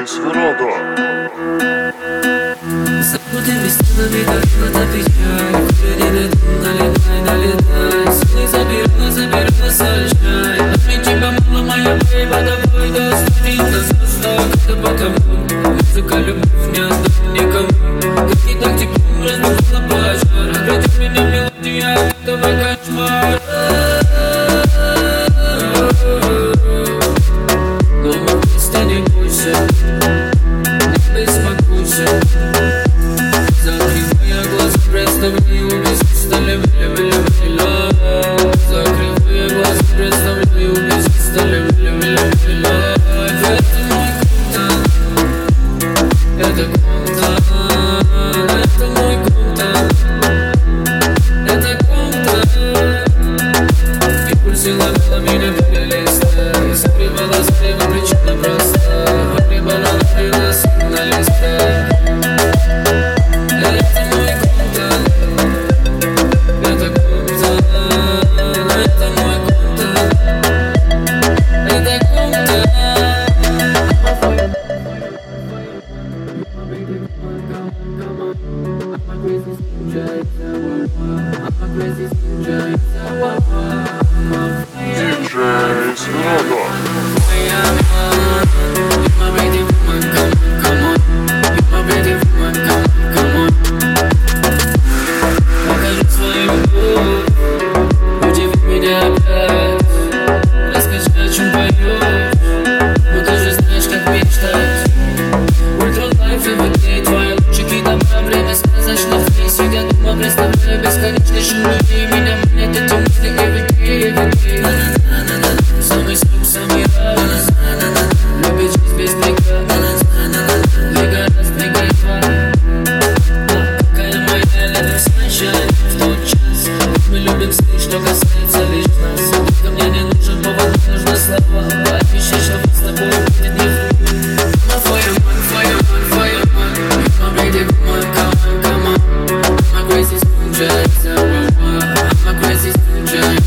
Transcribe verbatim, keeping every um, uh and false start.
Сроду. Забытыми стенами горела та печаль. Куда не дойду, налетай, налетай. Силой заберу, заберу, совершай. Но мне тебя мало, моя бейба, тобой достань. Нас осталось, потому музыка, любовь не отдам никому. Как не так теплом разбудила пожар. Градит меня мелодия этого кошмара. Дома просто не бойся, не беспокойся. Закрывая глаза, представляю без пистолета, ля-ля-ля-ля. Закрывая глаза, представляю без пистолета, ля-ля-ля-ля. Это мой контакт, это контакт, это мой контакт, это контакт. И пульсы ловила меня для листа. Скрывала слева, причина проста. Погребала, напила на листах. Диджей Сроду. Покажи свою любовь, удиви меня опять. Расскажи, о чем поешь, будто же знаешь, как мечтать. Ультралайф и выглядит твои лучики добра. Время сказочных дней, сидя дома, представляя бесконечный шум людей. Меня манят эти мысли everyday, everyday. Самый срок, самый раз. Любит жизнь без преград. Двигай раз, двигай два. Какая моя лето сначала в тот час. Мы любим сны, что касается лишь нас. Только мне не нужен повод, нужны слова. Пообещай, что с тобой будет не хуже. Fireman, fireman, fireman. My baby, come on, come on, come on. I'm a crazy soldier, it's a war. I'm a crazy soldier.